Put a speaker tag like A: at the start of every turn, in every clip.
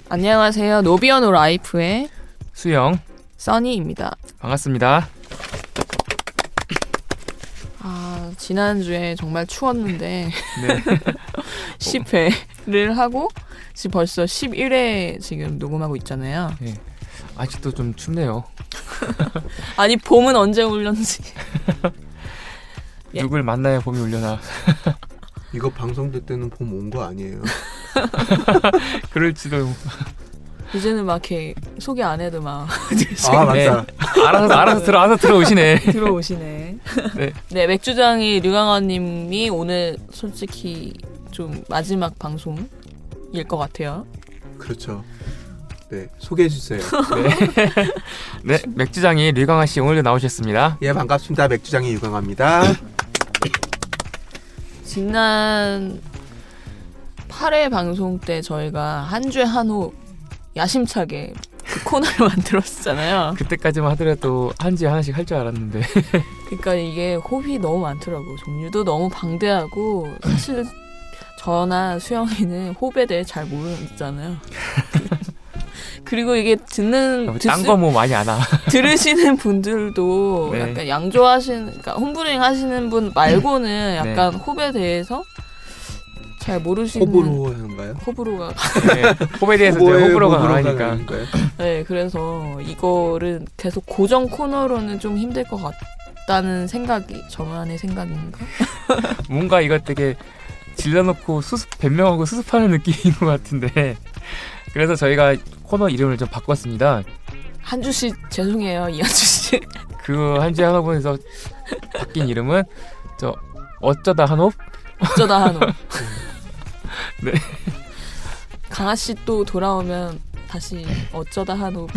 A: 안녕하세요. 노비언오 라이프의
B: 수영,
A: 써니입니다.
B: 반갑습니다.
A: 지난주에 정말 추웠는데
B: 네.
A: 10회를 하고 지금 벌써 11회 지금 녹음하고 있잖아요.
B: 네. 아직도 좀 춥네요.
A: 아니 봄은 언제 올렸는지.
B: 누굴 만나야 봄이 올려나.
C: 이거 방송될 때는 봄 온 거 아니에요?
B: 그럴지도.
A: 이제는 막 이렇게 소개 안 해도 막
C: 맞다.
B: 네. 알아서 들어오시네.
A: 들어오시네.
B: 네.
A: 네, 맥주장이 류강원님이 오늘 솔직히 좀 마지막 방송일 것 같아요.
C: 그렇죠. 네, 소개해 주세요.
B: 네, 맥주장이 류강아 씨 오늘도 나오셨습니다.
C: 예, 반갑습니다. 맥주장이 유강합니다.
A: 지난 8회 방송 때 저희가 한 주에 한 호 야심차게 그 코너를 만들었잖아요.
B: 그때까지만 하더라도 한 주에 하나씩 할 줄 알았는데.
A: 그러니까 이게 호흡이 너무 많더라고. 종류도 너무 방대하고 사실 저나 수영이는 호흡에 대해 잘 모르잖아요. 그리고 이게
B: 딴 거 뭐 많이 안 와.
A: 들으시는 분들도
B: 네.
A: 약간 그러니까 홈브링 하시는 분 말고는 약간
B: 네.
A: 호흡에 대해서 잘 모르시는.
C: 호불호 하는가요?
A: 호불호가.
B: 네, 호흡에 대해서 호불호가 나니까.
A: 네, 그래서 이거를 계속 고정 코너로는 좀 힘들 것 같다는 생각이 저만의 생각인가?
B: 뭔가 이거 되게 질러놓고 변명하고 수습하는 느낌인 것 같은데. 그래서 저희가 코너 이름을 좀 바꿨습니다.
A: 한 주씩 죄송해요, 이 한 주씩.
B: 그 한 주에 하나 보내서 바뀐 이름은 어쩌다 한홉?
A: 어쩌다 한호.
B: 네.
A: 강아 씨 또 돌아오면 다시 어쩌다 한호.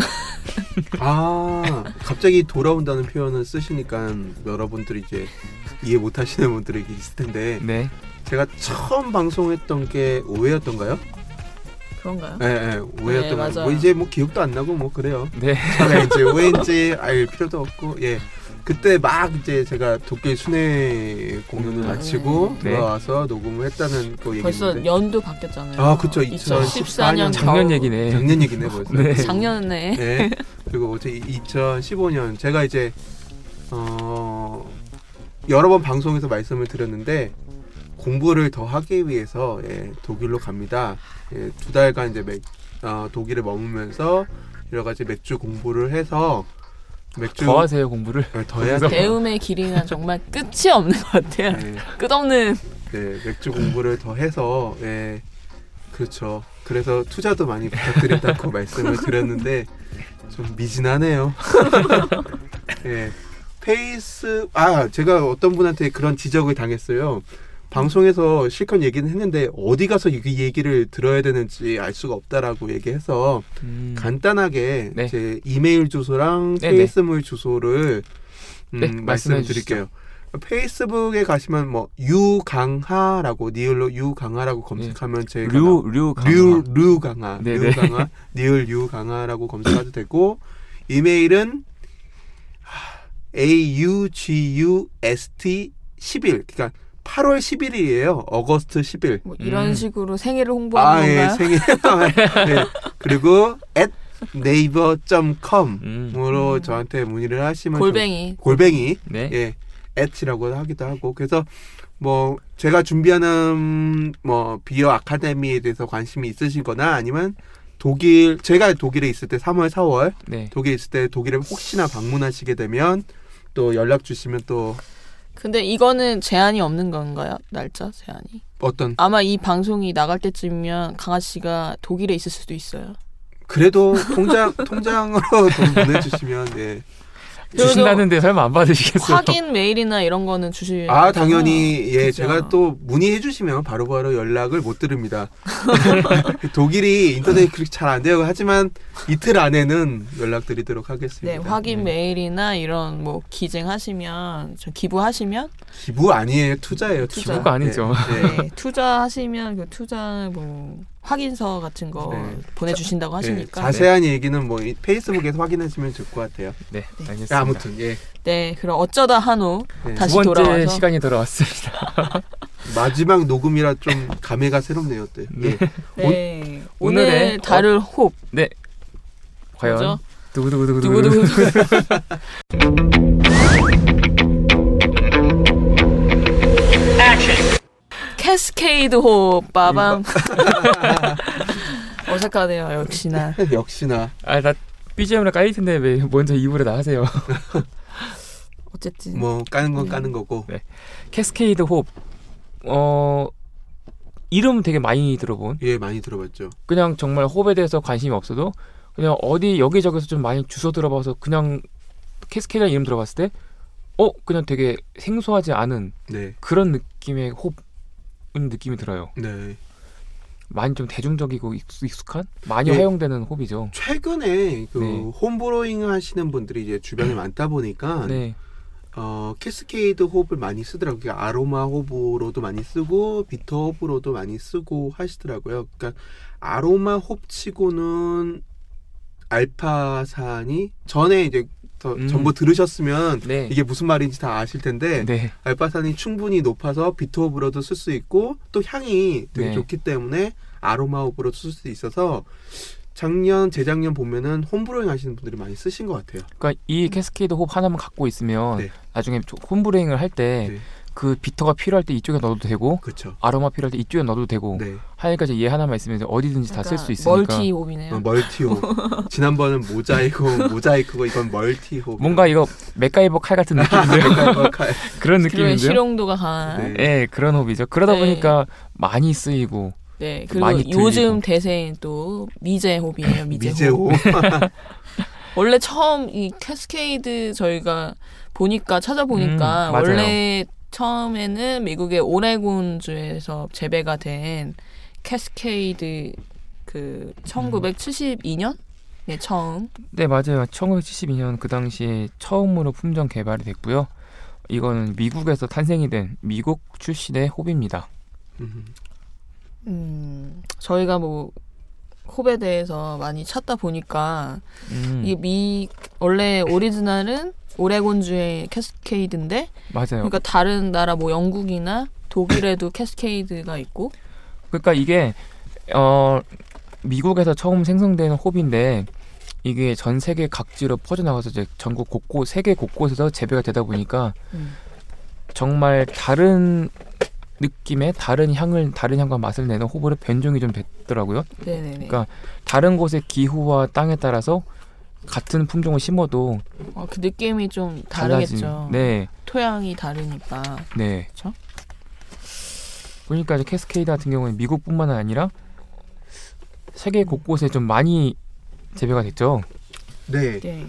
C: 갑자기 돌아온다는 표현을 쓰시니까 여러분들이 이제 이해 못하시는 분들이 있을 텐데.
B: 네.
C: 제가 처음 방송했던 게 5회였던가요?
A: 그런가요?
C: 네, 5회였던 거.
A: 맞아요.
C: 뭐 이제 뭐 기억도 안 나고 뭐 그래요.
B: 네.
C: 이제 5회인지 알 필요도 없고, 예. 그때 막 이제 제가 도쿄 순회 공연을 마치고
B: 네.
C: 돌아와서 녹음을 했다는 그 얘기인데.
A: 벌써 연도 바뀌었잖아요.
C: 그쵸.
A: 2014년
B: 작년 얘기네.
C: 작년 얘기네 벌써.
B: 네.
A: 작년에.
C: 네. 그리고 어제 2015년 제가 이제 여러 번 방송에서 말씀을 드렸는데 공부를 더 하기 위해서 독일로 갑니다. 2달간 이제 독일에 머물면서 여러 가지 맥주 공부를 해서
B: 더 하세요 공부를.
C: 더 해야 돼요.
A: 배움의 길이는 정말 끝이 없는 것 같아요.
C: 네.
A: 끝없는.
C: 네, 맥주 공부를 더 해서 그렇죠. 그래서 투자도 많이 부탁드린다고 말씀을 드렸는데 좀 미진하네요. 네, 제가 어떤 분한테 그런 지적을 당했어요. 방송에서 실컷 얘기는 했는데 어디 가서 이 얘기를 들어야 되는지 알 수가 없다라고 얘기해서 간단하게
B: 네.
C: 제 이메일 주소랑 페이스북 주소를 말씀드릴게요. 페이스북에 가시면 뭐 유강하라고 니을로 유강하라고 검색하면 제가 류강하 니을 유강하라고 검색해도 되고 이메일은 august11 그러니까 8월 10일이에요. 어거스트 10일.
A: 뭐 이런 식으로 생일을 홍보하는 건가요?
C: 생일. 네. 그리고 naver.com으로 저한테 문의를 하시면 골뱅이.
B: 네.
C: @이라고 하기도 하고. 그래서 뭐 제가 준비하는 뭐 비어 아카데미에 대해서 관심이 있으시거나 아니면 제가 독일에 있을 때 3월, 4월 독일에 있을 때 독일에 혹시나 방문하시게 되면 또 연락 주시면 또.
A: 근데 이거는 제한이 없는 건가요? 날짜 제한이?
C: 어떤?
A: 아마 이 방송이 나갈 때쯤이면 강아 씨가 독일에 있을 수도 있어요.
C: 그래도 통장으로 돈 보내주시면
B: 주신다는데 설마 안 받으시겠어요?
A: 확인 메일이나 이런 거는 주실.
C: 당연히
A: 그죠?
C: 제가 또 문의해 주시면 바로바로 연락을 못 드립니다. 독일이 인터넷이 그렇게 잘 안 돼요. 하지만 이틀 안에는 연락드리도록 하겠습니다.
A: 네, 확인 메일이나 이런 뭐 기증하시면 기부하시면
C: 기부 아니에요. 투자예요.
B: 기부가 아니죠.
A: 네, 투자하시면 그 투자 뭐 확인서 같은 거 보내주신다고 하시니까.
C: 자세한 얘기는 뭐 페이스북에서 확인하시면 좋을 것 같아요.
B: 네, 알겠습니다.
C: 아무튼
A: 네, 그럼 어쩌다 한우 다시
B: 두 번째
A: 돌아와서
B: 시간이 돌아왔습니다.
C: 마지막 녹음이라 좀 감회가 새롭네요. 네.
B: 네.
A: 네. 오늘 다룰 홉.
B: 네. 과연
A: 뭐죠?
B: 두구두구두구두구.
A: 캐스케이드 홉 빠밤. 어색하네요. 역시나.
B: 아, 나 BGM으로 깔릴 텐데 왜 먼저 입으로 나가세요.
A: 어쨌든
C: 뭐 까는 건 까는 거고.
B: 네. 캐스케이드 홉. 이름 되게 많이 들어본.
C: 예, 많이 들어봤죠.
B: 그냥 정말 홉에 대해서 관심이 없어도 그냥 어디 여기저기서 좀 많이 주워 들어봐서 그냥 캐스케이드 이름 들어봤을 때 그냥 되게 생소하지 않은
C: 네.
B: 그런 느낌의 홉은 느낌이 들어요.
C: 네.
B: 많이 좀 대중적이고 익숙한 많이
C: 네.
B: 활용되는 홉이죠.
C: 최근에 그
B: 네.
C: 홈브로잉 하시는 분들이 이제 주변에 많다 보니까
B: 네.
C: 캐스케이드 홉을 많이 쓰더라고요. 그러니까 아로마 홉으로도 많이 쓰고 비터 홉으로도 많이 쓰고 하시더라고요. 그러니까 아로마 홉치고는 알파산이 전에 이제 전부 들으셨으면
B: 네.
C: 이게 무슨 말인지 다 아실 텐데
B: 네.
C: 알파산이 충분히 높아서 비터 홉으로도 쓸 수 있고 또 향이 되게
B: 네.
C: 좋기 때문에 아로마 홉으로 쓸 수 있어서 작년, 재작년 보면은 홈브로잉 하시는 분들이 많이 쓰신 것 같아요.
B: 그러니까 이 캐스케이드 홉 하나만 갖고 있으면
C: 네.
B: 나중에 홈브레잉을 할 때 그 비터가 필요할 때 이쪽에 넣어도 되고
C: 그렇죠.
B: 아로마 필요할 때 이쪽에 넣어도 되고
C: 네.
B: 하니까 이제 얘 하나만 있으면 어디든지 다 쓸 수 있으니까
A: 멀티 홉이네요.
C: 멀티홉. 지난번은 모자이크고 이건 멀티홉.
B: 뭔가 이거 맥가이버 칼 같은 느낌인데요. 그런 느낌인데요.
A: 실용도가 강한.
B: 네, 그런 홉이죠. 그러다 보니까 많이 쓰이고.
A: 네, 그리고
B: 많이
A: 요즘
B: 들리고.
A: 대세인 또 미제 홉이에요.
C: 미제홉.
A: 원래 처음 이 캐스케이드 저희가 찾아보니까
B: 맞아요.
A: 원래 처음에는 미국의 오레곤주에서 재배가 된 캐스케이드 그 1972년에 처음.
B: 네, 맞아요. 1972년 그 당시에 처음으로 품종 개발이 됐고요. 이거는 미국에서 탄생이 된 미국 출신의 홉입니다.
A: 저희가 뭐 홉에 대해서 많이 찾다 보니까 이게 원래 오리지널은 오레곤주의 캐스케이드인데
B: 맞아요.
A: 그러니까 다른 나라 뭐 영국이나 독일에도 캐스케이드가 있고
B: 그러니까 이게 미국에서 처음 생성된 홉인데 이게 전 세계 각지로 퍼져나가서 이제 전국 세계 곳곳에서 재배가 되다 보니까 정말 다른 느낌의 다른 향과 맛을 내는 홉으로 변종이 좀 됐더라고요.
A: 네네네.
B: 그러니까 다른 곳의 기후와 땅에 따라서 같은 품종을 심어도
A: 그 느낌이 좀 다르겠죠.
B: 네.
A: 토양이 다르니까.
B: 네.
A: 그렇죠?
B: 보니까 이제 캐스케이드 같은 경우는 미국뿐만 아니라 세계 곳곳에 좀 많이 재배가 됐죠.
C: 네.
A: 네.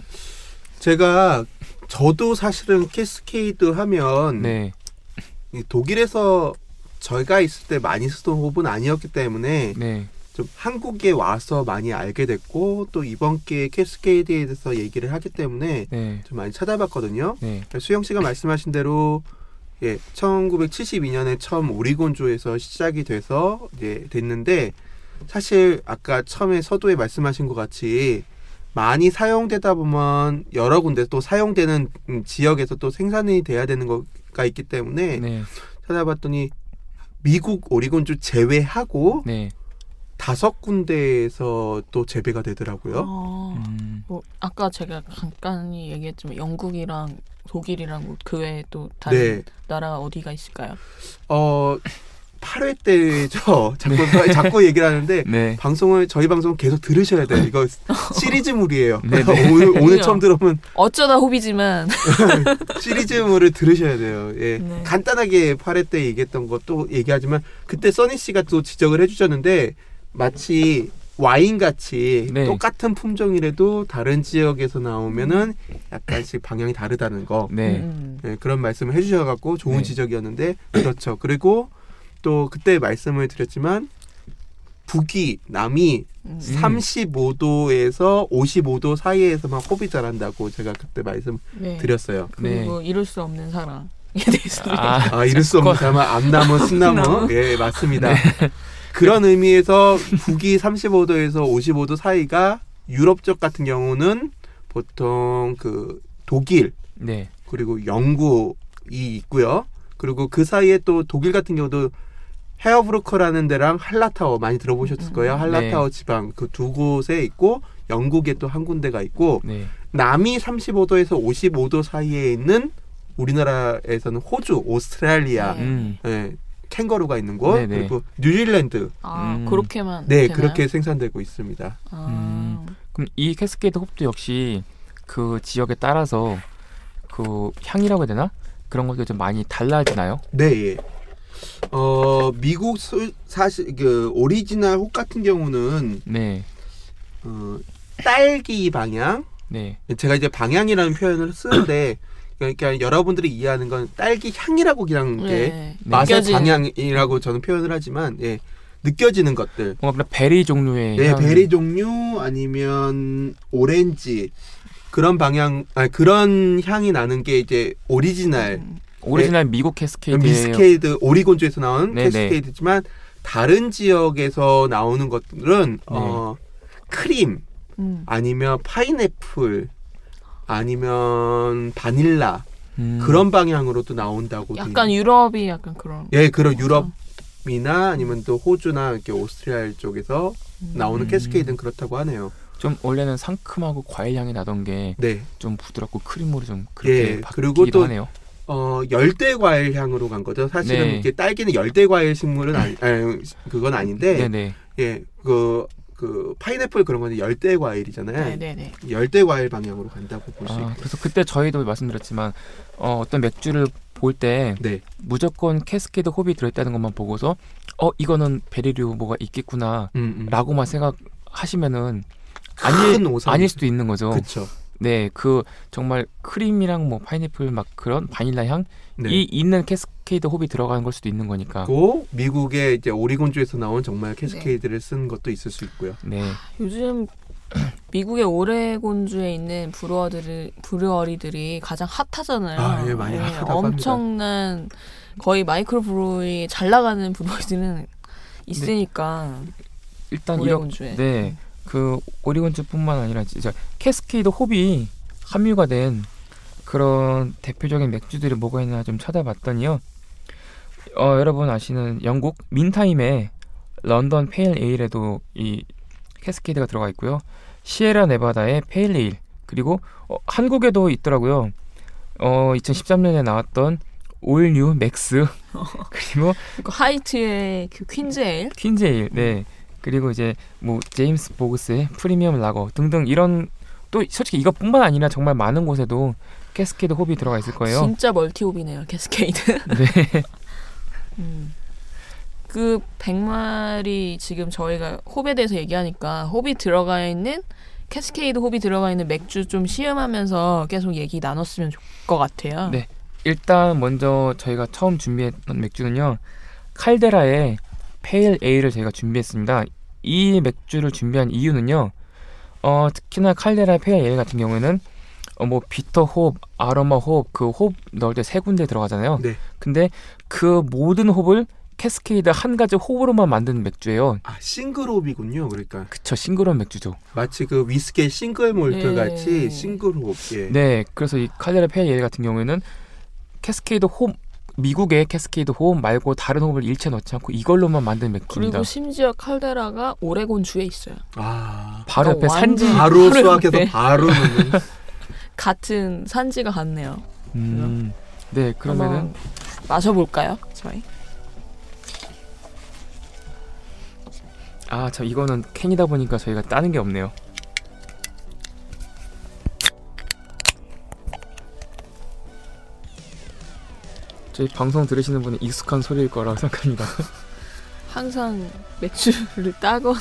C: 저도 사실은 캐스케이드 하면
B: 네.
C: 독일에서 저희가 있을 때 많이 쓰던 홉은 아니었기 때문에
B: 네.
C: 좀 한국에 와서 많이 알게 됐고 또 이번 기회에 캐스케이드에 대해서 얘기를 하기 때문에
B: 네.
C: 좀 많이 찾아봤거든요.
B: 네.
C: 수영 씨가 말씀하신 대로 1972년에 처음 오리곤주에서 시작이 돼서 이제 됐는데 사실 아까 처음에 서두에 말씀하신 것 같이 많이 사용되다 보면 여러 군데 또 사용되는 지역에서 또 생산이 돼야 되는 거가 있기 때문에
B: 네.
C: 찾아봤더니 미국 오리곤주 제외하고
B: 네.
C: 5군데에서 또 재배가 되더라고요.
A: 뭐 아까 제가 간단히 얘기했지만 영국이랑 독일이랑 뭐 그 외에 또 다른 나라 어디가 있을까요?
C: 8회 때죠. 자꾸 얘기를 하는데
B: 네.
C: 저희 방송 계속 들으셔야 돼요. 이거 시리즈물이에요.
B: 네.
C: 오늘 처음 들어보면
A: 어쩌다 호비지만
C: 시리즈물을 들으셔야 돼요. 예.
A: 네.
C: 간단하게 8회 때 얘기했던 것도 얘기하지만 그때 써니 씨가 또 지적을 해주셨는데 마치 와인같이 똑같은 품종이라도 다른 지역에서 나오면은 약간씩 방향이 다르다는 거.
B: 네.
C: 그런 말씀을 해주셔갖고 좋은 지적이었는데 그렇죠. 그리고 또 그때 말씀을 드렸지만 북위, 남위 35도에서 55도 사이에서만 홉이 자란다고 제가 그때 말씀드렸어요.
A: 그리고 이룰 수 없는 사랑에 대해서
C: 이룰 수 없는 사랑, 암나무, 순나무. 예, 맞습니다. 그런 의미에서 북위 35도에서 55도 사이가 유럽 쪽 같은 경우는 보통 그 독일 그리고 영국이 있고요. 그리고 그 사이에 또 독일 같은 경우도 헤어브루크라는 데랑 할라타워 많이 들어보셨을 거예요. 할라타워 네. 지방 그 두 곳에 있고 영국에 또 한 군데가 있고 네. 남이 35도에서 55도 사이에 있는 우리나라에서는 호주, 오스트레일리아 네, 캥거루가 있는 곳 네네. 그리고 뉴질랜드
A: 그렇게만
C: 네
A: 되나요?
C: 그렇게 생산되고 있습니다.
B: 그럼 이 캐스케이드 홉도 역시 그 지역에 따라서 그 향이라고 해야 되나? 그런 것도 좀 많이 달라지나요?
C: 네. 예. 미국 사실 그 오리지널 홉 같은 경우는 네. 딸기 방향. 네. 제가 이제 방향이라는 표현을 쓰는데 그러니까 여러분들이 이해하는 건 딸기 향이라고 그냥 네. 맛의 방향이라고 저는 표현을 하지만 예. 느껴지는 것들.
B: 뭔가 베리 종류의
C: 네, 향. 베리 종류 아니면 오렌지 그런 방향 그런 향이 나는 게 이제 오리지널
B: 미국 캐스케이드
C: 미스케이드 오리곤주에서 나온 네네. 캐스케이드지만 다른 지역에서 나오는 것들은 네. 크림 아니면 파인애플 아니면 바닐라 그런 방향으로도 나온다고.
A: 약간 유럽이 약간 그런.
C: 예, 그런 유럽이나 아니면 또 호주나 이렇게 오스트리아 쪽에서 나오는 캐스케이드는 그렇다고 하네요.
B: 좀 원래는 상큼하고 과일 향이 나던 게 좀 네. 부드럽고 크림으로 좀 그렇게
C: 예,
B: 바뀌기도
C: 그리고 또
B: 하네요.
C: 열대 과일 향으로 간 거죠. 사실은 네. 이게 딸기는 열대 과일 식물은 그건 아닌데, 네네. 예, 그 파인애플 그런 거는 열대 과일이잖아요. 네네. 열대 과일 방향으로 간다고 볼 수 있고.
B: 그래서 그때 저희도 말씀드렸지만 어떤 맥주를 볼 때 네. 무조건 캐스케이드 홉이 들어있다는 것만 보고서 이거는 베리류 뭐가 있겠구나라고만 생각하시면은 아닐 수도 있는 거죠.
C: 그렇죠.
B: 네, 그 정말 크림이랑 뭐 파인애플 막 그런 바닐라 향이 네. 있는 캐스케이드 홉이 들어가는 걸 수도 있는 거니까.
C: 그 미국의 이제 오리곤주에서 나온 정말 캐스케이드를 네. 쓴 것도 있을 수 있고요.
B: 네.
A: 요즘 미국의 오레곤주에 있는 브루어리들이 가장 핫하잖아요.
C: 예, 많이 핫하다고
A: 엄청난 합니다. 거의 마이크로 브루어리 잘 나가는 브루어리들은 있으니까.
B: 네. 일단
A: 오레곤주에.
B: 네. 그 오리곤주뿐만 아니라 진짜 캐스케이드 홉이 함유가 된 그런 대표적인 맥주들이 뭐가 있나 좀 찾아봤더니요. 여러분 아시는 영국 민타임의 런던 페일 에일에도 이 캐스케이드가 들어가 있고요. 시에라 네바다의 페일 에일 그리고 한국에도 있더라고요. 2013년에 나왔던 올 뉴 맥스 그리고
A: 하이트의 그 퀸즈 에일
B: 네. 그리고 이제 뭐 제임스 보그스의 프리미엄 라거 등등 이런 또 솔직히 이것뿐만 아니라 정말 많은 곳에도 캐스케이드 홉이 들어가 있을 거예요.
A: 진짜 멀티 홉이네요, 캐스케이드.
B: 네.
A: 그 100마리 지금 저희가 홉에 대해서 얘기하니까 홉이 들어가 있는 캐스케이드 홉이 들어가 있는 맥주 좀 시음하면서 계속 얘기 나눴으면 좋을 것 같아요.
B: 네. 일단 먼저 저희가 처음 준비했던 맥주는요. 칼데라의 페일 에일을 저희가 준비했습니다. 이 맥주를 준비한 이유는요. 특히나 칼데라 페일 에일 같은 경우에는 뭐 비터 홉, 아로마 홉, 그 홉 넣을 때 세 군데 들어가잖아요.
C: 네.
B: 근데 그 모든 홉을 캐스케이드 한 가지 홉으로만 만든 맥주예요.
C: 싱글 홉이군요. 그러니까.
B: 그쵸, 싱글 홉 맥주죠.
C: 마치 그 위스키 싱글 몰트 같이 싱글 홉. 예.
B: 네, 그래서 이 칼데라 페일 에일 같은 경우에는 캐스케이드 홉 미국의 캐스케이드 홉 말고 다른 홉을 일체 넣지 않고 이걸로만 만든 맥주입니다.
A: 그리고 심지어 칼데라가 오레곤주에 있어요.
B: 바로 옆에 산지
C: 바로 수확해서 바로 넣는
A: 같은 산지가 같네요.
B: 네, 그러면은
A: 마셔볼까요, 저희?
B: 저 이거는 캔이다 보니까 저희가 따는 게 없네요. 저희 방송 들으시는 분은 익숙한 소리일 거라고 생각합니다.
A: 항상 맥주를 따거나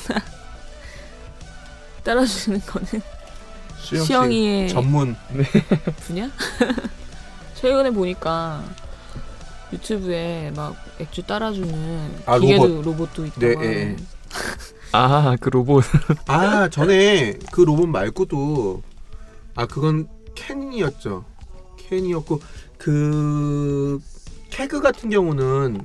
A: 따라주는 거는 수영이의
C: 전문
A: 분야? 최근에 보니까 유튜브에 막 맥주 따라주는 기계도 로봇도 있다고.
C: 네,
B: 그 로봇.
C: 전에 그 로봇 말고도 그건 캔이었죠. 캔이었고 그 케그 같은 경우는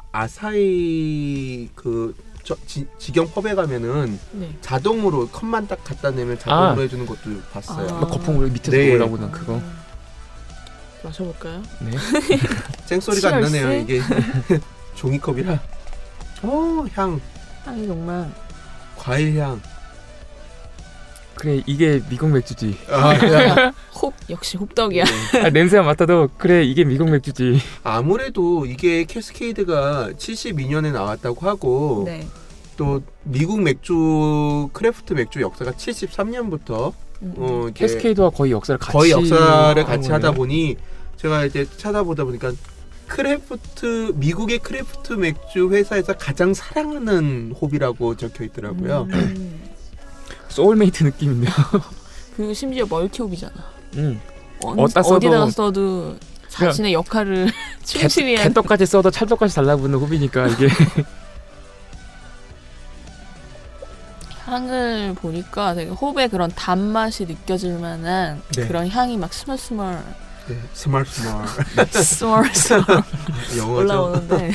C: 아사히 그 직영 펍에 가면은 자동으로 컵만 딱 갖다 내면 자동으로 해주는 것도 봤어요.
B: 거품으로 밑에서 올라오는 그거.
A: 마셔볼까요?
B: 네.
C: 쨍소리가 안 나네요. 이게 종이컵이라. 향.
A: 향이 정말.
C: 과일 향.
B: 그래 이게 미국 맥주지.
A: 역시 홉떡이야.
B: 네. 냄새만 맡아도 그래 이게 미국 맥주지.
C: 아무래도 이게 캐스케이드가 72년에 나왔다고 하고
A: 네.
C: 또 미국 맥주 크래프트 맥주 역사가 73년부터
B: 캐스케이드와 거의 역사를
C: 같이 하다 보니 제가 이제 찾아보다 보니까 미국의 크래프트 맥주 회사에서 가장 사랑하는 홉이라고 적혀 있더라고요.
B: 소울메이트 느낌인데요.
A: 그리고 심지어 멀티홉이잖아.
B: 어디다가
A: 써도 자신의 역할을 충실히 한.
B: 개떡까지 써도 찰떡까지 달라붙는 홉이니까 이게.
A: 향을 보니까 되게 홉의 그런 단맛이 느껴질 만한 그런 향이 막 스멀스멀.
C: 네, 스멀스멀
A: 올라오는데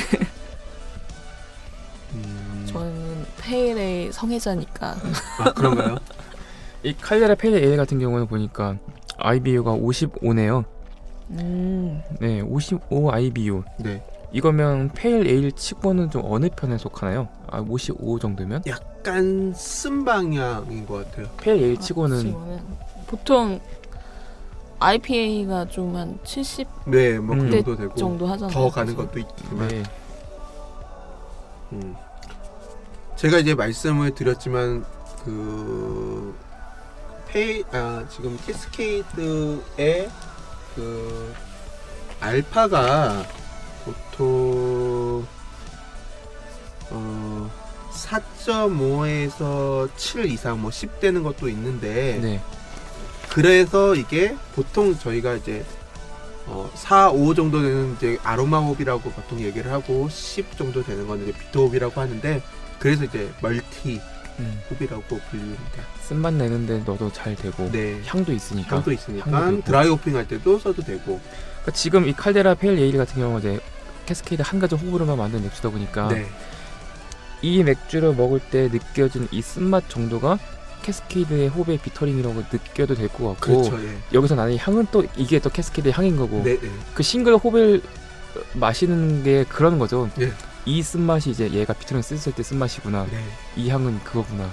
A: 저는 페일의 성애자니까.
C: 그런가요?
B: 이 칼데라 페일 에일 같은 경우는 보니까 IBU가 55네요. 네, 55 IBU.
C: 네.
B: 이거면 페일 에일 치고는 좀 어느 편에 속하나요? 55 정도면?
C: 약간 쓴 방향인 것 같아요.
B: 페일 에일 치고는
A: 보통 IPA가 좀 한 70.
C: 네, 뭐 그 정도 되고
A: 정도 하잖아요.
C: 더 가는 것도 있지만.
B: 네.
C: 제가 이제 말씀을 드렸지만 지금 캐스케이드의 알파가 보통 4.5에서 7 이상 10 되는 것도 있는데
B: 네.
C: 그래서 이게 보통 저희가 이제 4, 5 정도 되는 이제 아로마 홉이라고 보통 얘기를 하고 10 정도 되는 건 이제 비터 홉이라고 하는데 그래서 이제 멀티 홉이라고 불립니다.
B: 쓴맛 내는데 넣어도 잘 되고 향도 있으니까
C: 드라이 호핑 할 때도 써도 되고.
B: 그러니까 지금 이 칼데라 페일 에일 같은 경우는 이제 캐스케이드 한 가지 홉으로만 만든 맥주다 보니까 이 맥주를 먹을 때 느껴지는 이 쓴맛 정도가 캐스케이드의 홉의 비터링이라고 느껴도 될 것 같고
C: 그렇죠,
B: 여기서 나는 향은 또 이게 또 캐스케이드의 향인 거고 그 싱글 홉을 마시는 게 그런 거죠. 이 쓴맛이 이제 얘가 비터링 썼을 때 쓴맛이구나. 이 향은 그거구나.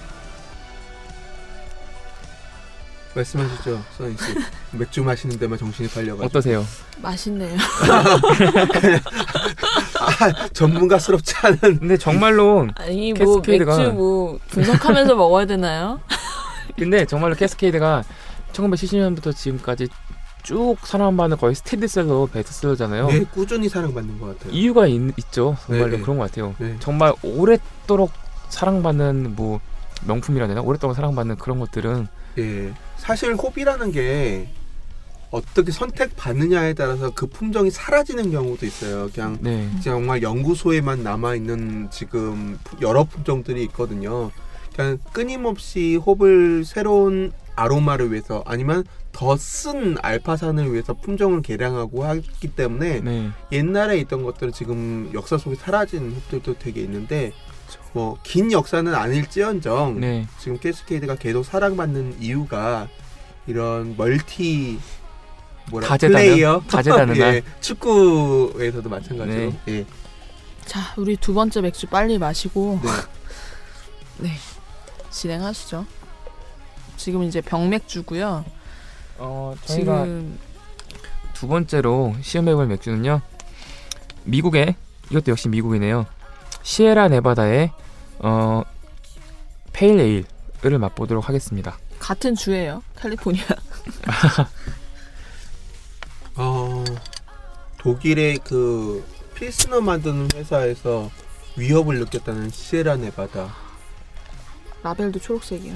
C: 말씀하시죠, 써니 씨. 맥주 마시는 데만 정신이 팔려가지고.
B: 어떠세요?
A: 맛있네요.
C: 전문가스럽지 않은.
B: 근데 정말로
A: 아니
B: 캐스케이드가
A: 맥주 분석하면서 먹어야 되나요?
B: 근데 정말로 캐스케이드가 1970년부터 지금까지 쭉 사랑받는 거의 스테디셀러 베스트셀러잖아요.
C: 네, 꾸준히 사랑받는 것 같아요.
B: 이유가 있죠. 정말로 그런 것 같아요. 정말 오랫도록 사랑받는 명품이라 되나? 오랫동안 사랑받는 그런 것들은
C: 사실 홉이라는 게 어떻게 선택받느냐에 따라서 그 품종이 사라지는 경우도 있어요. 그냥 정말 연구소에만 남아있는 지금 여러 품종들이 있거든요. 그냥 끊임없이 홉을 새로운 아로마를 위해서 아니면 더 쓴 알파산을 위해서 품종을 개량하고 하기 때문에 옛날에 있던 것들은 지금 역사 속에 사라진 홉들도 되게 있는데 긴 역사는 아닐지언정 지금 캐스케이드가 계속 사랑받는 이유가 이런 멀티 플레이어
B: 다재다능한
C: 축구에서도 마찬가지로.
A: 자, 우리 두 번째 맥주 빨리 마시고 진행하시죠. 지금 이제 병맥주고요.
B: 저희가 지금 두 번째로 시음해볼 맥주는요. 이것도 역시 미국이네요. 시에라 네바다의 페일 에일을 맛보도록 하겠습니다.
A: 같은 주예요. 캘리포니아.
C: 독일의 그 필스너 만드는 회사에서 위협을 느꼈다는 시에라 네바다.
A: 라벨도 초록색이야.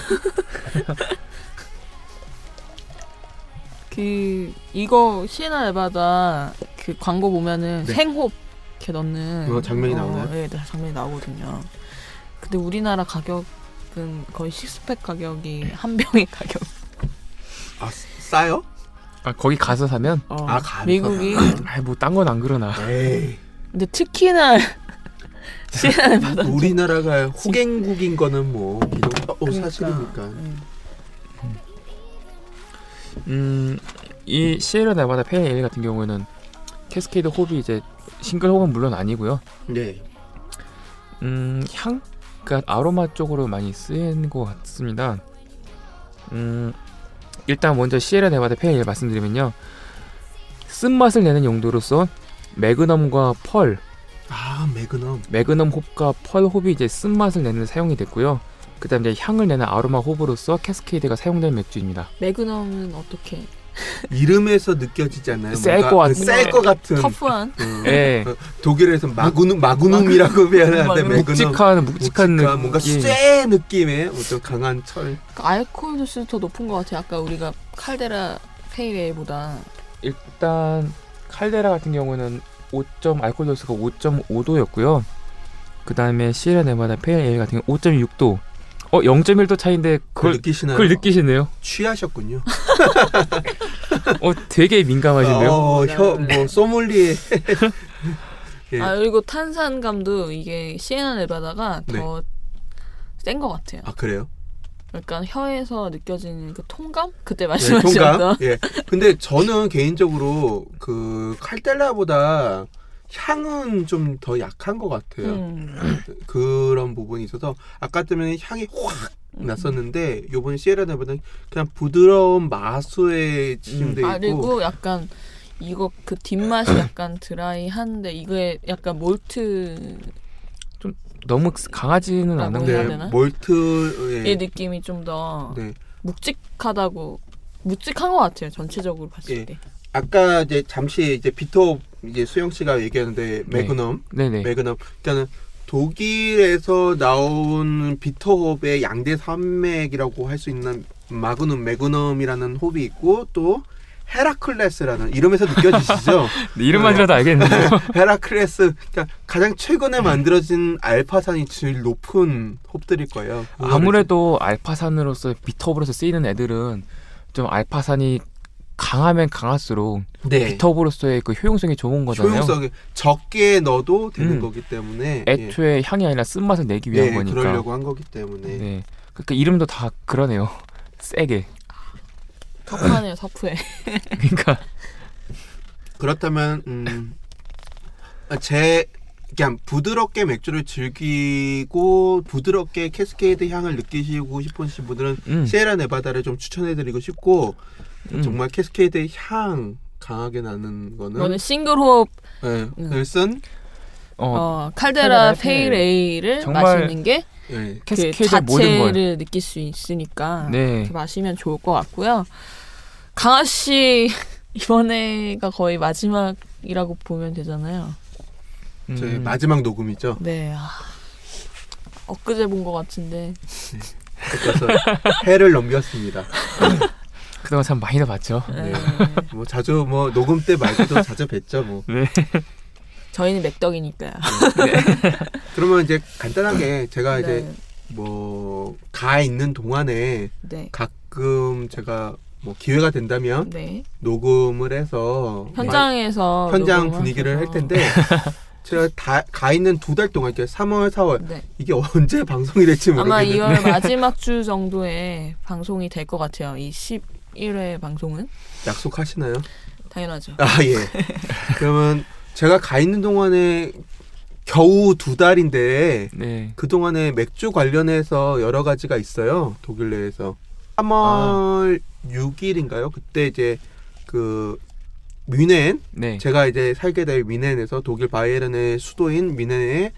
A: 이거 시에라 네바다 그 광고 보면은 생홉 이렇게 넣는
C: 장면이 나오나요?
A: 네, 장면이 나오거든요. 근데 우리나라 가격은 거의 식스팩 가격이 한 병의 가격.
C: 싸요?
B: 거기 가서 사면?
A: 미국이
B: 딴 건 안 그러나.
A: 근데 특히나 시에라 네바다
C: 우리나라가 호갱국인 거는 사실이니까.
B: 이 시에라 네바다 페일 에일 같은 경우에는 캐스케이드 홉이 이제 싱글 홉은 물론 아니고요.
C: 네.
B: 향, 그러니까 아로마 쪽으로 많이 쓰이는 것 같습니다. 일단 먼저 시에라 네바다 페일 에일 말씀드리면요. 쓴맛을 내는 용도로서 매그넘과 펄, 매그넘 홉과 펄 홉이 이제 쓴맛을 내는 사용이 됐고요. 그다음에 이제 향을 내는 아로마 홉으로서 캐스케이드가 사용된 맥주입니다.
A: 매그넘은 어떻게?
C: 이름에서 느껴지지 않나요?
B: 셀 것 같은.
A: 터프한.
B: 네.
C: 독일에서 마그눔이라고 표현하는데
B: 묵직한
C: 뭔가 쇠 느낌의 어떤 강한 철.
A: 알코올 도수도 더 높은 것 같아요. 아까 우리가 칼데라 페일에일보다.
B: 일단 칼데라 같은 경우는 알코올 도수가 5.5도였고요. 그 다음에 시에라 네바다 페일 에일 같은 경우 5.6도. 0.1도 차이인데 그걸 느끼시네요.
C: 취하셨군요.
B: 되게 민감하시네요.
C: 소믈리에.
A: 예. 그리고 탄산감도 이게 시에라 네바다가 더 센 것 같아요.
C: 아, 그래요?
A: 그러니까 혀에서 느껴지는 그 통감? 그때 말씀하셨던.
C: 예. 근데 저는 개인적으로 그 칼델라보다 향은 좀 더 약한 것 같아요. 그런 부분이 있어서 아까 때문에 향이 확 났었는데 요번 시에라 네바다는 그냥 부드러운 마수에 침대 있고.
A: 그리고 약간 이거 그 뒷맛이 약간 드라이한데 이게 약간 몰트
B: 좀 너무 강하지는 않은데
C: 몰트의
A: 느낌이 좀 더 묵직한 것 같아요. 전체적으로 봤을 때.
C: 아까 이제 잠시 이제 비토 이제 수영 씨가 얘기했는데 매그넘, 그러니까는 독일에서 나온 비터홉의 양대 산맥이라고 할 수 있는 매그넘이라는 홉이 있고 또 헤라클레스라는 이름에서 느껴지시죠?
B: 이름만 들어도 알겠는데요.
C: 헤라클레스, 그러니까 가장 최근에 만들어진 알파산이 제일 높은 홉들일 거예요.
B: 아무래도 알파산으로서 비터홉으로서 쓰이는 애들은 좀 알파산이 강하면 강할수록 비터홉으로서의 그 효용성이 좋은 거잖아요.
C: 효용성이 적게 넣어도 되는 거기 때문에
B: 애초에 향이 아니라 쓴맛을 내기 위한 거니까.
C: 그러려고 한 거기 때문에.
B: 그러니까 이름도 다 그러네요. 세게.
A: 터프하네요. 터프해.
B: 그러니까
C: 그렇다면 그냥 부드럽게 맥주를 즐기고 부드럽게 캐스케이드 향을 느끼시고 싶으신 분들은 시에라 네바다를 좀 추천해드리고 싶고 정말 캐스케이드의 향 강하게 나는 거는 싱글홉을 쓴
A: 칼데라 페일 에일을 마시는 게 캐스케이드 자체를 느낄 수 있으니까 마시면 좋을 것 같고요. 강아씨 이번에가 거의 마지막이라고 보면 되잖아요.
C: 저희 마지막 녹음이죠.
A: 네. 엊그제 본 것 같은데.
C: 그래서 해를 넘겼습니다.
B: 그동안 참 많이 봤죠.
C: 네. 뭐 자주 녹음 때 말고도 자주 뵀죠. 뭐.
B: 네.
A: 저희는 맥덕이니까요.
C: 그러면 이제 간단하게 제가 이제 가 있는 동안에 가끔 제가 기회가 된다면 녹음을 해서 현장 분위기를 할 텐데 제가 가 있는 2달 동안 3월, 4월 이게 언제 방송이 될지 모르겠는데
A: 아마 2월 마지막 주 정도에 방송이 될 것 같아요. 이 11회 방송은.
C: 약속하시나요?
A: 당연하죠.
C: 예. 그러면 제가 가 있는 동안에 겨우 2달인데 그 동안에 맥주 관련해서 여러 가지가 있어요. 독일 내에서 3월 6일인가요? 그때 이제 그 뮌헨 제가 이제 살게 될 뮌헨에서 독일 바이에른의 수도인 뮌헨에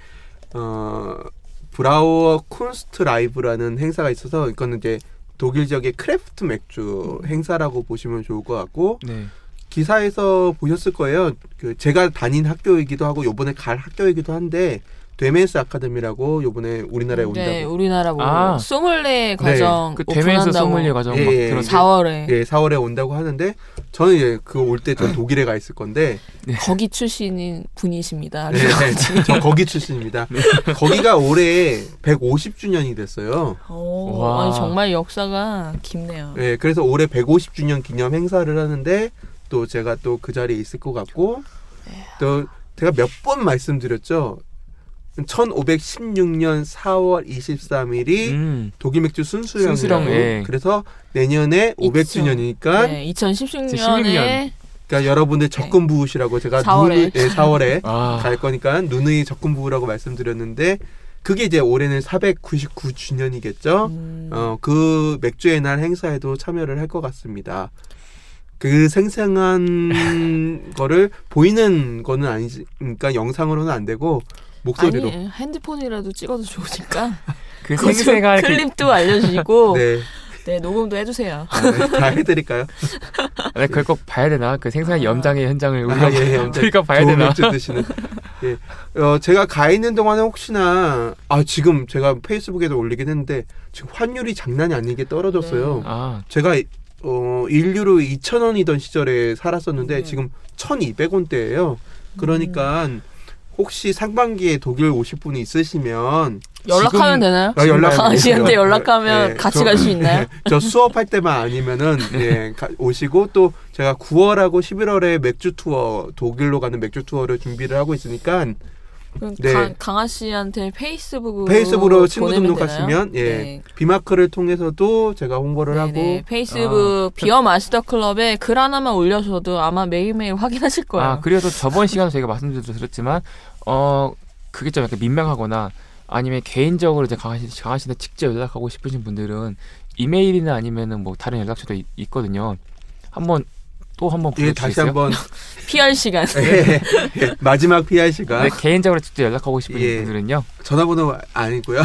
C: 브라우어 쿤스트 라이브라는 행사가 있어서 이거는 이제 독일 지역의 크래프트 맥주 행사라고 보시면 좋을 것 같고 기사에서 보셨을 거예요. 그 제가 다닌 학교이기도 하고 요번에 갈 학교이기도 한데 데멘스 아카데미라고 요번에 우리나라에 온다고.
A: 우리나라 소믈리에 과정
B: 그 데멘스 소믈리에 과정 막
A: 4월에
C: 4월에 온다고 하는데 저는 이제 그 올 때 전 독일에 가 있을 건데
A: 거기 출신인 분이십니다.
C: 저 거기 출신입니다. 거기가 올해 150주년이 됐어요.
A: 아니, 정말 역사가 깊네요.
C: 네, 그래서 올해 150주년 기념 행사를 하는데 또 제가 또 그 자리에 있을 것 같고 또 제가 몇 번 말씀드렸죠. 1516년 4월 23일이 독일 맥주 순수령이에요.
B: 예.
C: 그래서 내년에 500주년이니까
A: 네, 2016년에
C: 그러니까 여러분들 적금 부으시라고 제가 4월에 갈 거니까 누누이 적금 부으라고 말씀드렸는데 그게 이제 올해는 499주년이겠죠. 그 맥주의 날 행사에도 참여를 할 것 같습니다. 그 생생한 거를 보이는 거는 아니니까 영상으로는 안 되고 목소리로.
A: 아니 핸드폰이라도 찍어도 좋으니까.
B: 그 생생한
A: 클립도 알려주시고.
C: 네.
A: 네, 녹음도 해주세요.
C: 다 해드릴까요?
B: 네, 그걸 꼭 봐야 되나? 그 생생한 염장의 현장을 우리가 봐야 되나?
C: 맥주 드시는. 예. 제가 가 있는 동안에 혹시나 지금 제가 페이스북에도 올리긴 했는데 지금 환율이 장난이 아니게 떨어졌어요.
A: 네.
C: 제가 1유로 2,000원이던 시절에 살았었는데 지금 1,200원대예요. 그러니까 혹시 상반기에 독일 오실 분이 있으시면
A: 연락하면 되나요? 강아지한테 연락하면 같이 갈 수 있나요?
C: 저 수업할 때만 아니면은 오시고 또 제가 9월하고 11월에 맥주 투어 독일로 가는 맥주 투어를 준비를 하고 있으니까
A: 강아 씨한테
C: 페이스북으로 친구 등록하시면 비마크를 통해서도 제가 홍보를 하고
A: 페이스북 비어 마스터 클럽에 글 하나만 올려줘도 아마 매일매일 확인하실 거예요.
B: 그래서 저번 시간에 저희가 말씀드렸지만 그게 좀 약간 민망하거나 아니면 개인적으로 이제 강아 씨한테 직접 연락하고 싶으신 분들은 이메일이나 아니면은 뭐 다른 연락처도 있거든요. 한번 불러주시겠어요?
C: 다시 한번
A: PR 시간.
C: 마지막 PR 시간.
B: 네, 개인적으로 직접 연락하고 싶은 분들은요.
C: 전화번호 아니고요.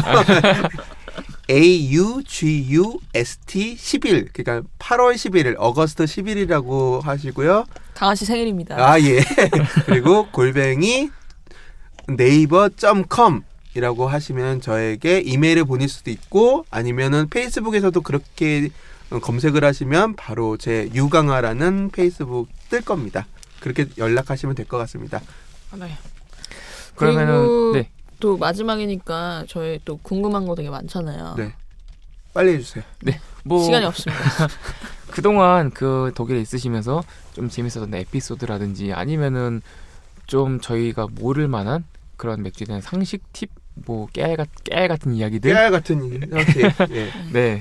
C: AUGUST 10일 그러니까 8월 11일 어거스트 10일이라고 하시고요.
A: 강아 씨 생일입니다.
C: 예. 그리고 골뱅이 네이버.com 이라고 하시면 저에게 이메일을 보낼 수도 있고 아니면은 페이스북에서도 그렇게 검색을 하시면 바로 제 유강아라는 페이스북 뜰 겁니다. 그렇게 연락하시면 될 것 같습니다.
A: 네.
B: 그러면은
A: 또 마지막이니까 저희 또 궁금한 거 되게 많잖아요.
C: 네. 빨리 해주세요.
B: 네.
A: 시간이 없습니다.
B: 그동안 그 독일에 있으시면서 좀 재밌었던 에피소드라든지 아니면은 좀 저희가 모를 만한 그런 맥주에 대한 상식 팁, 깨알 같은 이야기들.
C: 깨알 같은 상식. 예.
B: 네.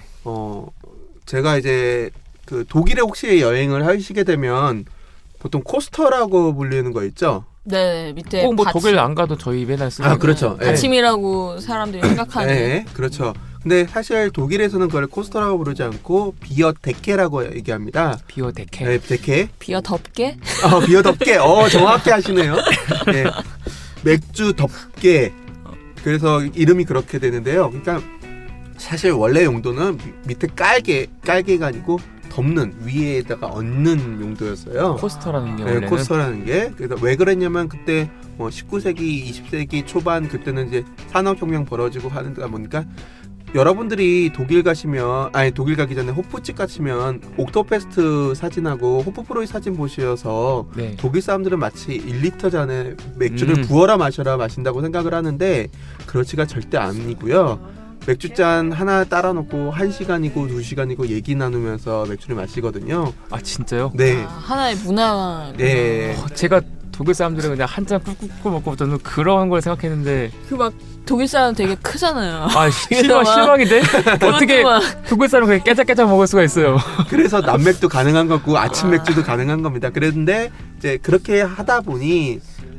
C: 제가 이제 그 독일에 혹시 여행을 하시게 되면 보통 코스터라고 불리는 거 있죠?
A: 네, 밑에
B: 꼭 독일 안 가도 저희 맨날 쓰는.
C: 그렇죠.
A: 받침이라고 사람들이 생각하는.
C: 네, 그렇죠. 근데 사실 독일에서는 그걸 코스터라고 부르지 않고 비어 데케라고 얘기합니다.
B: 비어 데케.
C: 네, 데케.
A: 비어 덮개?
C: 비어 덮개. 정확히 하시네요. 네. 맥주 덮개. 그래서 이름이 그렇게 되는데요. 그러니까 사실 원래 용도는 밑에 깔개가 아니고 덮는 위에다가 얹는 용도였어요.
B: 코스터라는 게 원래는.
C: 코스터라는 게. 그래서 왜 그랬냐면 그때 19세기, 20세기 초반 그때는 이제 산업혁명 벌어지고 하는다 보니까 여러분들이 독일 가기 전에 호프집 가시면 옥토페스트 사진하고 호프프로이 사진 보셔서 독일 사람들은 마치 1리터 잔에 맥주를 부어라 마셔라 마신다고 생각을 하는데 그렇지가 절대 아니고요. 맥주잔 하나 따라 놓고 1시간이고 2시간이고 얘기 나누면서 맥주를 마시거든요.
B: 진짜요?
C: 네.
A: 하나의 문화.
C: 네.
B: 제가 독일 사람들은 그냥 한 잔 꿀꿀꿀 먹고 저는 그런 걸 생각했는데
A: 독일 사람 되게 크잖아요.
B: 실망인데? 어떻게 독일 사람 그냥 깨작깨작 먹을 수가 있어요.
C: 그래서 남맥도 가능한 거고 아침 맥주도 가능한 겁니다. 그런데 이제 그렇게 하다 보니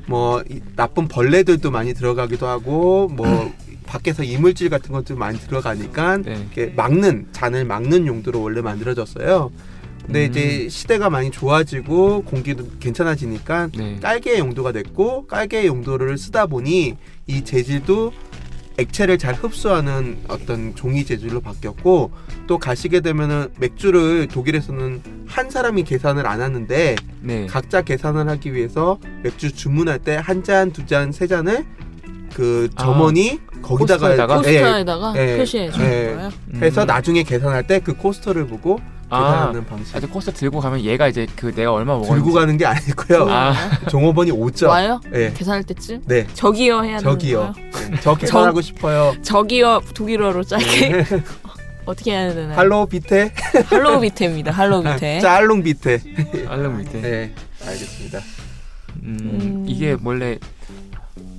C: 나쁜 벌레들도 많이 들어가기도 하고 밖에서 이물질 같은 것도 많이 들어가니까 이렇게 잔을 막는 용도로 원래 만들어졌어요. 근데 이제 시대가 많이 좋아지고 공기도 괜찮아지니까 깔개의 용도가 됐고 깔개의 용도를 쓰다 보니 이 재질도 액체를 잘 흡수하는 어떤 종이 재질로 바뀌었고 또 가시게 되면은 맥주를 독일에서는 한 사람이 계산을 안 하는데 각자 계산을 하기 위해서 맥주 주문할 때 한 잔, 두 잔, 세 잔을 그 점원이 거기다가
A: 코스터에다가 표시해 주는 거예요.
C: 해서 나중에 계산할 때 그 코스터를 보고 계산하는 방식.
B: 코스터 들고 가면 얘가 이제 내가 얼마 먹었는지
C: 들고 가는 게 아니고요. 종업원이 오죠.
A: 와요? 계산할 때쯤?
C: 네.
A: 저기요 해야 되는
C: 거예요? 저 계산하고 싶어요.
A: 저기요 독일어로 짧게 어떻게 해야 되나요?
C: 할로우 비테?
A: 할로우 비테입니다. 할로우 비테.
C: 짤롱 비테.
B: 알롱 비테.
C: 네, 알겠습니다.
B: 이게 원래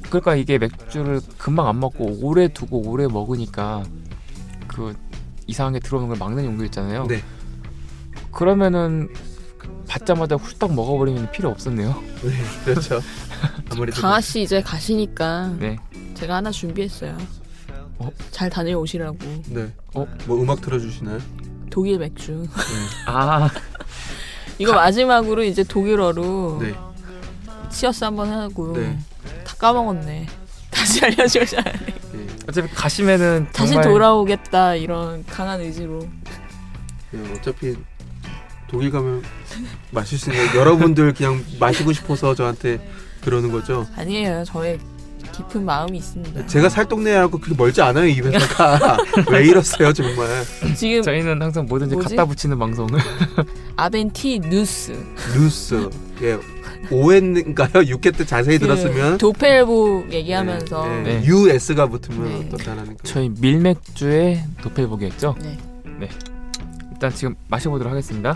B: 그러니까 이게 맥주를 금방 안 먹고 오래 두고 오래 먹으니까 그 이상하게 들어오는 걸 막는 용도 있잖아요.
C: 네.
B: 그러면은 받자마자 훌떡 먹어버리면 필요 없었네요.
C: 네, 그렇죠. 아무래도
A: 강아 씨 이제 가시니까
B: 네.
A: 제가 하나 준비했어요. 잘 다녀오시라고.
C: 네. 뭐 음악 틀어주시나요?
A: 독일 맥주.
C: 네.
B: 아
A: 이거 마지막으로 이제 독일어로
C: 네.
A: 치어스 한번 하고
C: 네.
A: 다 까먹었네. 다시 알려주셔야 돼.
C: 네.
B: 어차피 가시면은
A: 다시
B: 정말
A: 돌아오겠다 이런 강한 의지로.
C: 네, 어차피 독일 가면 마실 수 있는 여러분들 그냥 마시고 싶어서 저한테 그러는 거죠.
A: 아니에요. 저의 깊은 마음이 있습니다.
C: 제가 살동네하고 그렇게 멀지 않아요, 이 회사가. 왜 이러세요, 정말.
A: 지금
B: 저희는 항상 뭐든지 갖다 붙이는 방송.
A: 아벤티 뉴스.
C: 뉴스. 예. 5회인가요? 6회 때 자세히 들었으면
A: 도펠복 얘기하면서
C: 네.
B: 네.
C: US가 붙으면
A: 네.
C: 어떻다라는 거.
B: 저희 밀맥주의 도펠복이었죠.
A: 네.
B: 네. 일단 지금 마셔보도록 하겠습니다.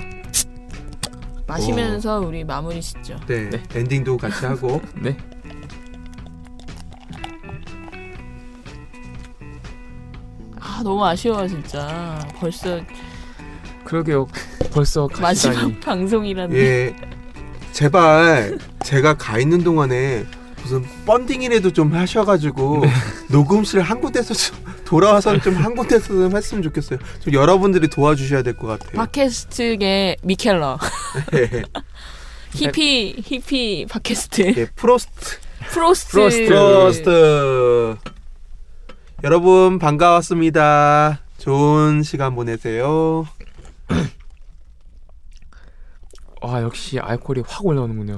A: 마시면서 우리 마무리 짓죠.
C: 네.
B: 네.
C: 엔딩도 같이 하고.
B: 네.
A: 아 너무 아쉬워 진짜. 벌써
B: 그러게요. 벌써 가시다니.
A: 마지막 방송이라는.
C: 예. 제발 제가 가 있는 동안에 무슨 펀딩이라도 좀 하셔가지고 녹음실 한 군데서 좀 돌아와서 좀 한 군데서 좀 했으면 좋겠어요. 좀 여러분들이 도와주셔야 될 것 같아요.
A: 팟캐스트계 미켈러.
C: 예.
A: 히피 팟캐스트.
C: 예, 프로스트. 여러분 반가웠습니다. 좋은 시간 보내세요.
B: 아 역시 알코올이 확 올라오는군요.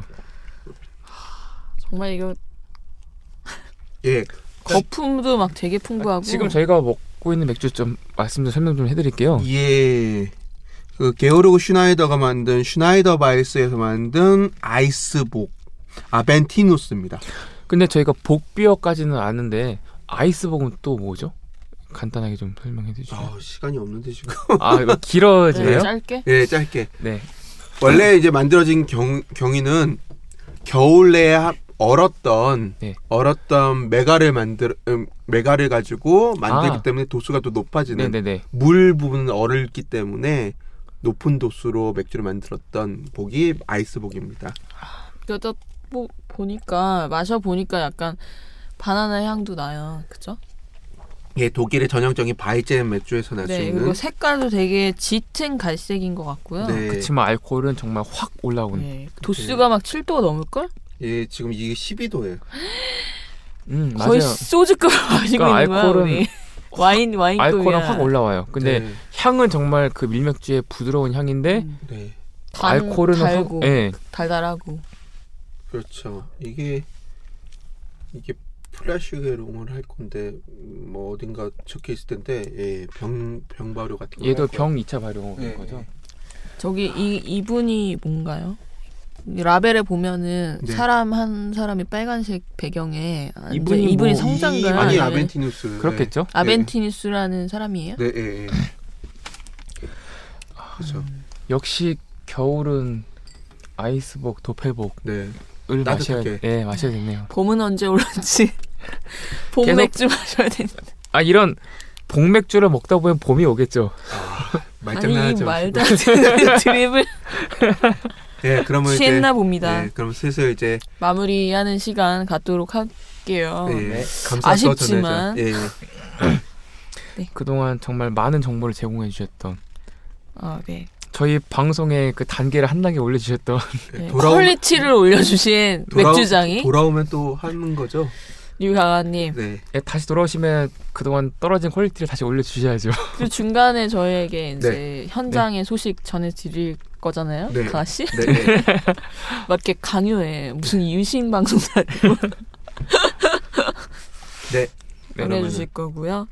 A: 정말 이거
C: 예.
A: 거품도 막 되게 풍부하고.
B: 지금 저희가 먹고 있는 맥주 좀 말씀 좀 설명 좀 해드릴게요.
C: 예. 그 게오르그 슈나이더가 만든 슈나이더 바이스에서 만든 아이스복 아벤티누스입니다.
B: 근데 저희가 복비어까지는 아는데 아이스복은 또 뭐죠? 간단하게 좀 설명해 주시죠.
C: 시간이 없는데 지금.
B: 아 이거 길어지네요?
A: 네, 짧게.
C: 예, 짧게.
B: 네.
C: 원래 이제 만들어진 경위는 겨울 내에 얼었던 메가를 가지고 만들기 때문에 도수가 또 높아지는.
B: 네네네.
C: 물 부분은 얼었기 때문에 높은 도수로 맥주를 만들었던 복이 아이스복입니다.
A: 그러다 보니까 마셔보니까 약간 바나나 향도 나요. 그죠?
C: 예, 독일의 전형적인 바이젠 맥주에서 날 수
A: 네,
C: 있는.
A: 그리고 색깔도 되게 짙은 갈색인 것 같고요.
C: 네.
B: 그치만 알코올은 정말 확 올라오는.
A: 네, 도수가 막 7도가 넘을걸?
C: 예, 지금 이게 12도예요.
A: 거의
B: 맞아요.
A: 소주급 마시고
B: 그러니까
A: 있는 거야.
B: 알코올은
A: 우리. 와인급이야.
B: 알코올은 확 올라와요. 근데
C: 네.
B: 향은 정말 그 밀맥주의 부드러운 향인데
C: 네.
B: 알코올은
A: 달고
B: 네.
A: 달달하고.
C: 그렇죠. 이게 플라시게롱을 할 건데 뭐 어딘가 적혀 있을 텐데 예, 병 발효 같은 거.
B: 얘도 병 2차 발효인
C: 네.
B: 거죠.
A: 저기 이분이 뭔가요? 라벨에 보면은
C: 네.
A: 사람 한 사람이 빨간색 배경에
B: 이분이
A: 이분이
B: 뭐
A: 성장가요?
C: 아니
A: 아니면
C: 아벤티누스.
B: 그렇겠죠?
A: 아벤티누스라는 사람이에요?
C: 네, 예. 그렇죠.
B: 역시 겨울은 아이스복, 도펠복
C: 네.
B: 을
C: 따뜻하게.
B: 마셔야 되네요.
A: 봄은 언제 올런지 봄
B: 계속-
A: 맥주 마셔야 되는데.
B: 아 이런 복맥주를 먹다 보면 봄이 오겠죠.
A: 아니 이
C: 말장난하지
A: 말도
C: 마시고.
A: 안 되는 드립을
C: 예, 그러면
A: 취했나
C: 이제
A: 봅니다.
C: 예, 그럼 슬슬 이제
A: 마무리하는 시간 갖도록 할게요.
C: 예,
B: 네.
C: 감사도
A: 아쉽지만.
C: 전해줘. 예.
B: 그동안 정말 많은 정보를 제공해 주셨던
A: 네.
B: 저희 방송의 그 단계를 한 단계 올려주셨던
A: 네.
C: 돌아오-
A: 퀄리티를 올려주신 맥주장이
C: 돌아오면 또 하는 거죠.
A: 류강아님.
C: 네.
B: 다시 돌아오시면 그동안 떨어진 퀄리티를 다시 올려주셔야죠.
A: 그 중간에 저에게 이제 현장의 소식 전해드릴 거잖아요.
C: 네.
A: 강아씨?
C: 네.
A: 막 이렇게 강요해. 무슨 유신 방송도 아니고
C: 네.
A: 보내주실 거고요.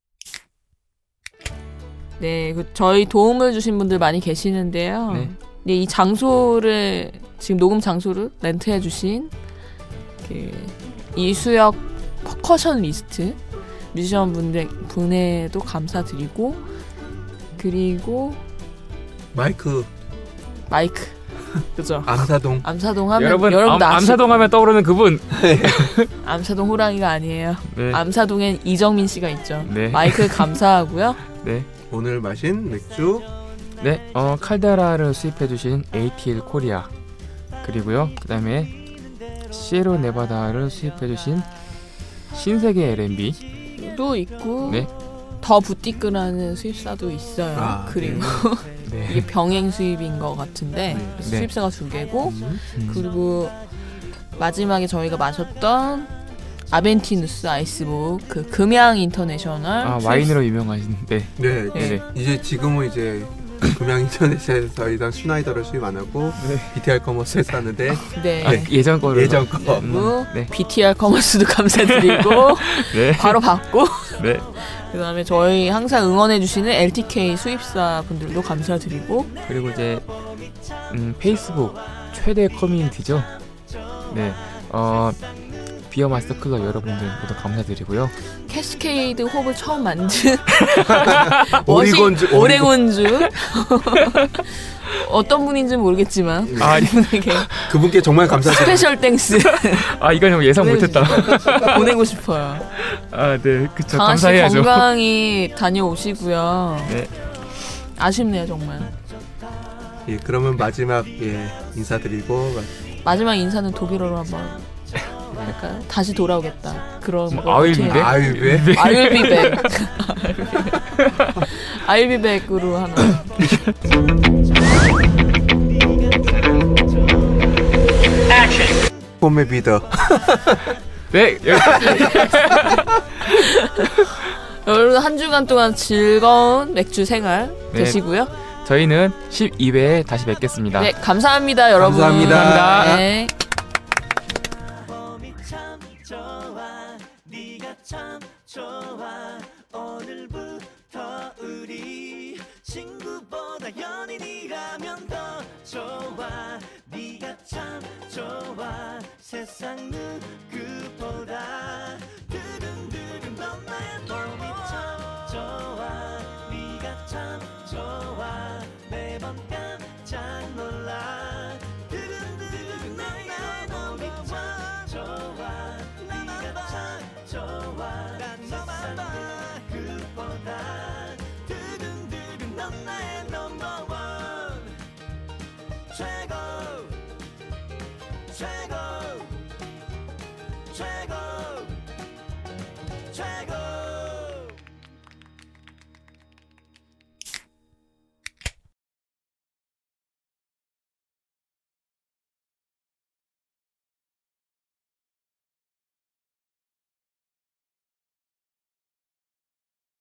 A: 네, 저희 도움을 주신 분들 많이 계시는데요.
B: 네.
A: 네, 이 장소를 지금 녹음 장소를 렌트해주신 그 이수혁 퍼커션 리스트 뮤지션 분에도 감사드리고, 그리고
C: 마이크.
A: 그죠?
C: 암사동.
A: 암사동 하면
B: 여러분
A: 여러분도
B: 암사동 하면 떠오르는 그분.
A: 암사동 호랑이가 아니에요.
B: 네.
A: 암사동엔 이정민 씨가 있죠.
B: 네.
A: 마이크 감사하고요.
B: 네.
C: 오늘 마신 맥주.
B: 네. 칼데라를 수입해주신 ATL 코리아. 그리고요. 그다음에 시에로 네바다를 수입해주신 신세계 L&B도
A: 있고.
B: 네.
A: 더 부티크라는 수입사도 있어요. 그리고
B: 네.
A: 이게 병행 수입인 것 같은데
C: 네.
A: 수입사가 2개고 그리고 마지막에 저희가 마셨던 아벤티누스 아이스북 그 금양 인터내셔널
B: 와인으로 유명하신데
C: 네. 이제 지금은 이제 금양 인터넷에서 더 이상 슈나이더를 수입 안 하고 BTR 커머스에서 하는데
B: 예전 거로
A: 네. BTR 커머스도 감사드리고
B: 네.
A: 바로 받고
B: 네.
A: 그다음에 저희 항상 응원해주시는 LTK 수입사 분들도 감사드리고
B: 그리고 이제 페이스북 최대 커뮤니티죠. 네, 비어 마스터 클럽 여러분들 모두 감사드리고요.
A: 캐스케이드 홉을 처음 만든
C: 오레곤주
A: 어떤 분인지 모르겠지만
C: 그분께 정말 감사드립니다.
A: 스페셜 땡스.
B: 이건 좀 예상 못했다.
A: 보내고 싶어요.
B: 네, 그쵸.
A: 강아지
B: 감사해야죠.
A: 건강히 다녀오시고요.
B: 네.
A: 아쉽네요 정말.
C: 예, 그러면 마지막 인사드리고
A: 마지막 인사는 독일어로 한번 할까요? 다시 돌아오겠다. 그런 거.
B: I will
A: be back. I'll be back으로 하나.
C: 폼의 비더.
B: 네.
A: 여러분 한 주간 동안 즐거운 맥주 생활 되시고요.
B: 저희는 12회에 다시 뵙겠습니다.
A: 네, 감사합니다, 여러분.
C: 감사합니다.
A: 네.
D: 오늘부터 우리 친구보다 연인이라면 더 좋아. 네가 참 좋아. 세상 누구보다